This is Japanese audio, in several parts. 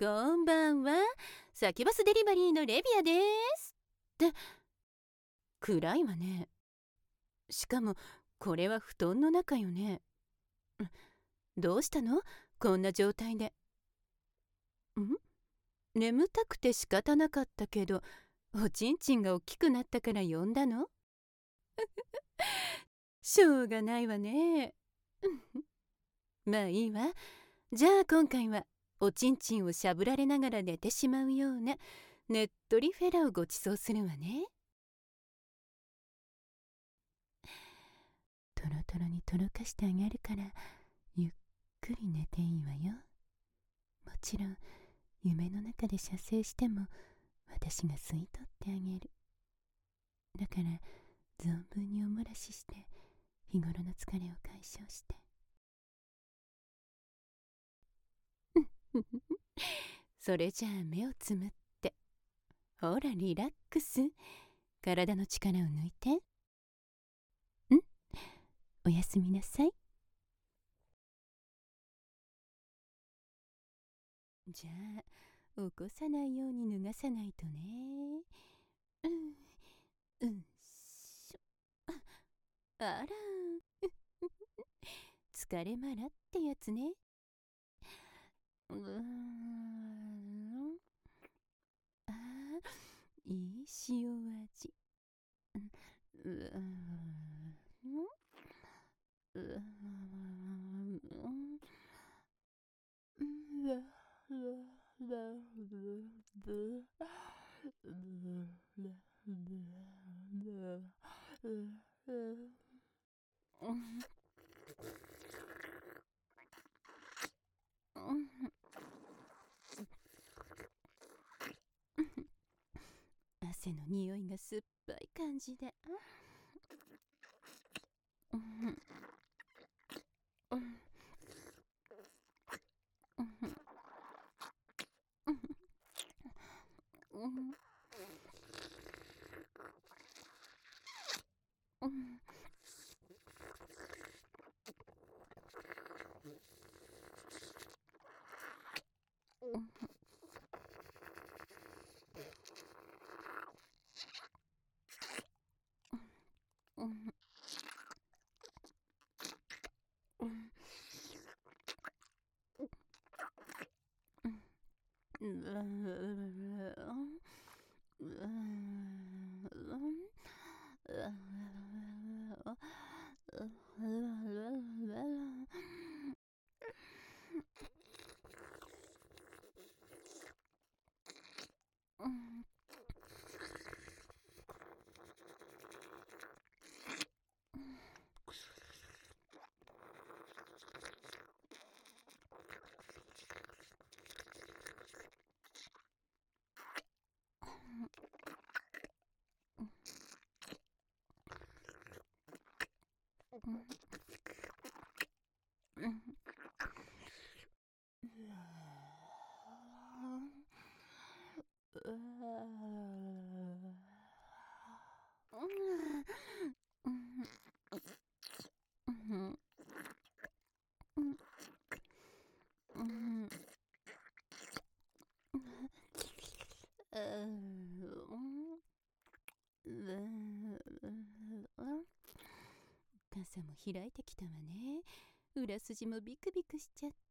こんばんは。サキバスデリバリーのレビアです。って暗いわね。しかもこれは布団の中よね。どうしたの？こんな状態で。眠たくて仕方なかったけど、おちんちんが大きくなったから呼んだの？しょうがないわね。まあいいわ。じゃあ今回はおちんちんをしゃぶられながら寝てしまうようなねっとりフェラをご馳走するわね。トロトロにとろかしてあげるからゆっくり寝ていいわよ。もちろん夢の中で射精しても私が吸い取ってあげる。だから存分におもらしして日頃の疲れを解消して。それじゃあ目をつむって、ほらリラックス。体の力を抜いて。おやすみなさい。じゃあ起こさないように脱がさないとね。しょ。あら疲れまらってやつね。あー、いい塩味。汗の匂いが酸っぱい感じで。傘も開いてきたわね。裏筋もビクビクしちゃって。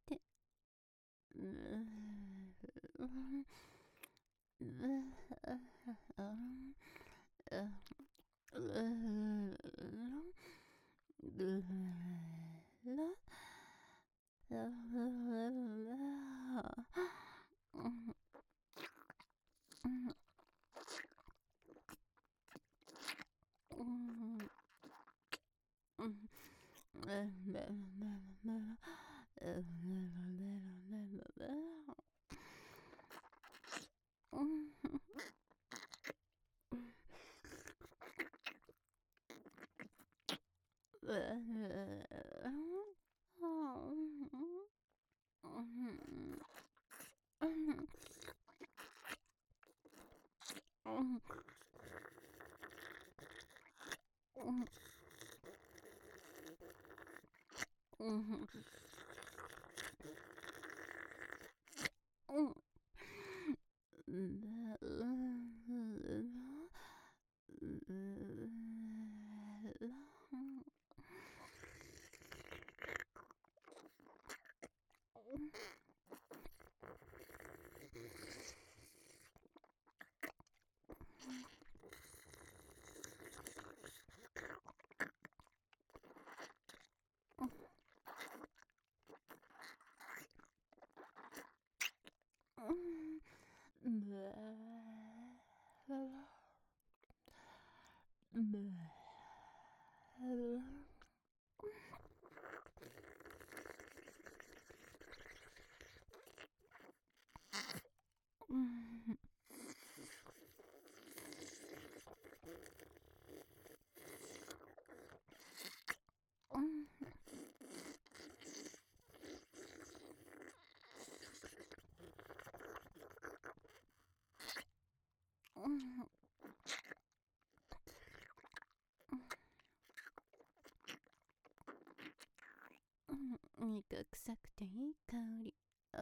味が臭くていい香り。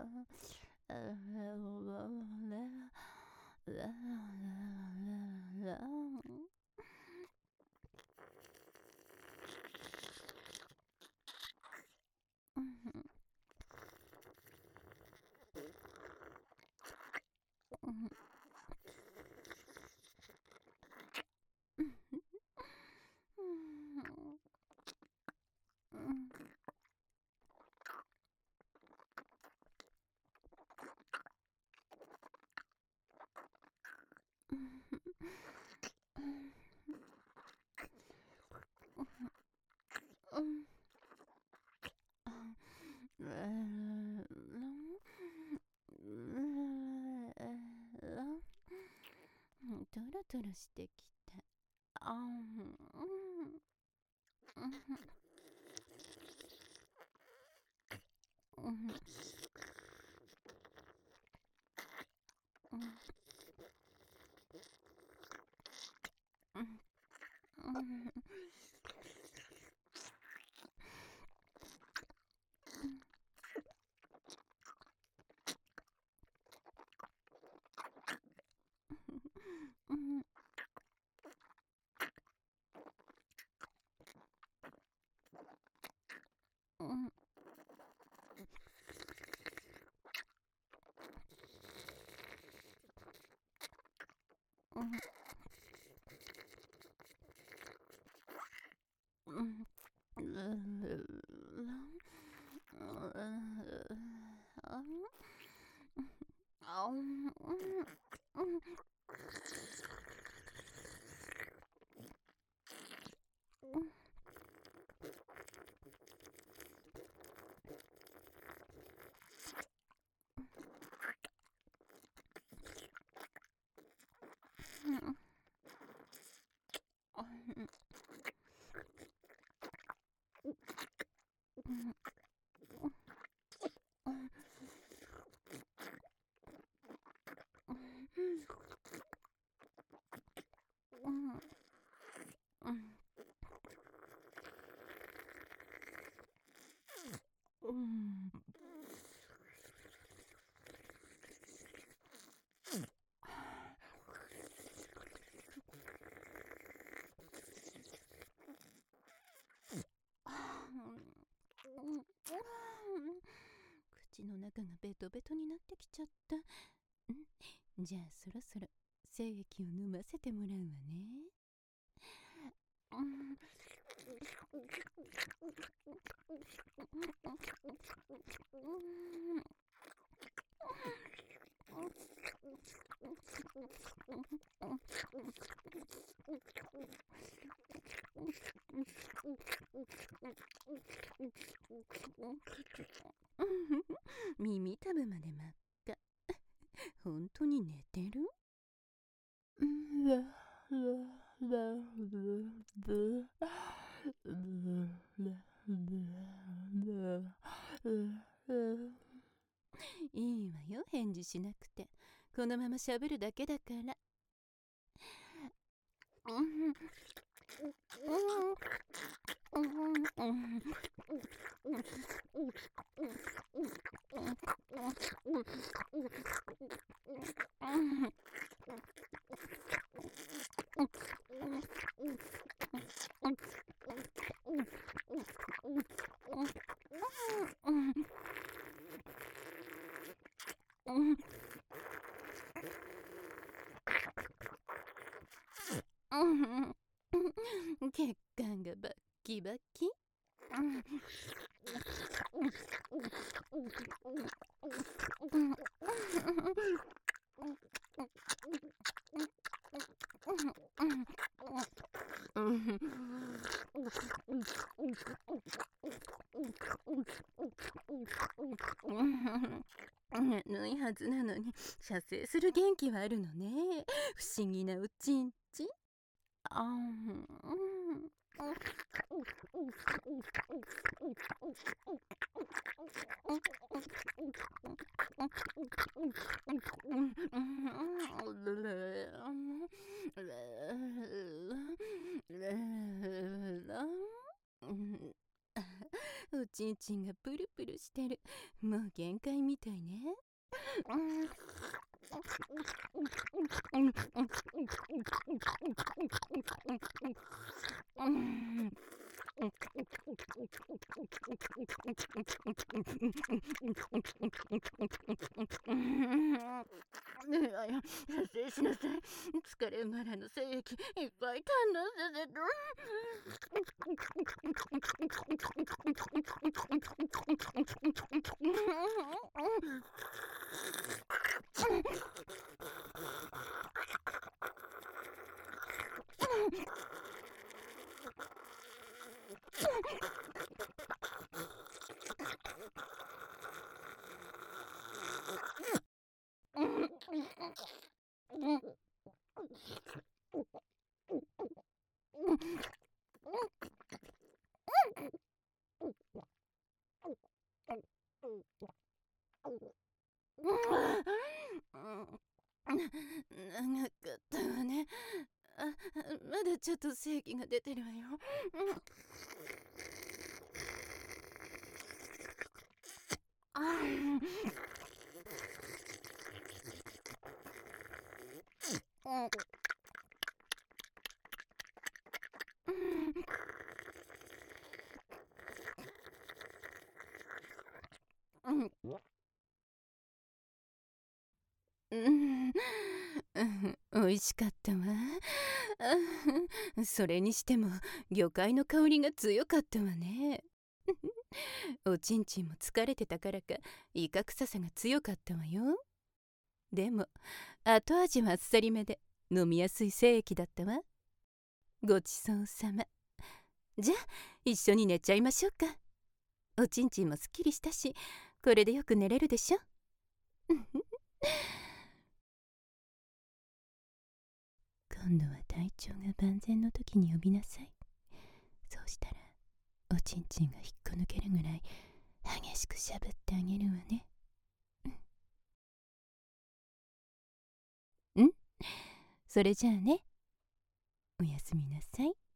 トロトロしてきた。口の中がベトベトになってきちゃった。じゃあそろそろ精液を飲ませてもらうわね。耳たぶまで真っ赤。本当に寝てる？いいわよ、返事しなくて。このまま喋るだけだから。血管がバッキバキ。眠いはずなのに射精する元気はあるのね。不思議なおちんちん。 ちんちんがプルプルしてる。もう限界みたいね。いやいや、射精しなさい。疲れ馬らの精液いっぱい堪能させて。長かったわね。まだちょっと精液が出てるわよ。美味しかったわ。それにしても魚介の香りが強かったわね。おちんちんも疲れてたからかイカ臭さが強かったわよ。でも後味はあっさりめで飲みやすい精液だったわ。ごちそうさま。じゃあ一緒に寝ちゃいましょうか。おちんちんもすっきりしたし、これでよく寝れるでしょ。今度は体調が万全の時に呼びなさい。そうしたらおちんちんが引っこ抜けるぐらい激しくしゃぶってあげるわね。それじゃあね、おやすみなさい。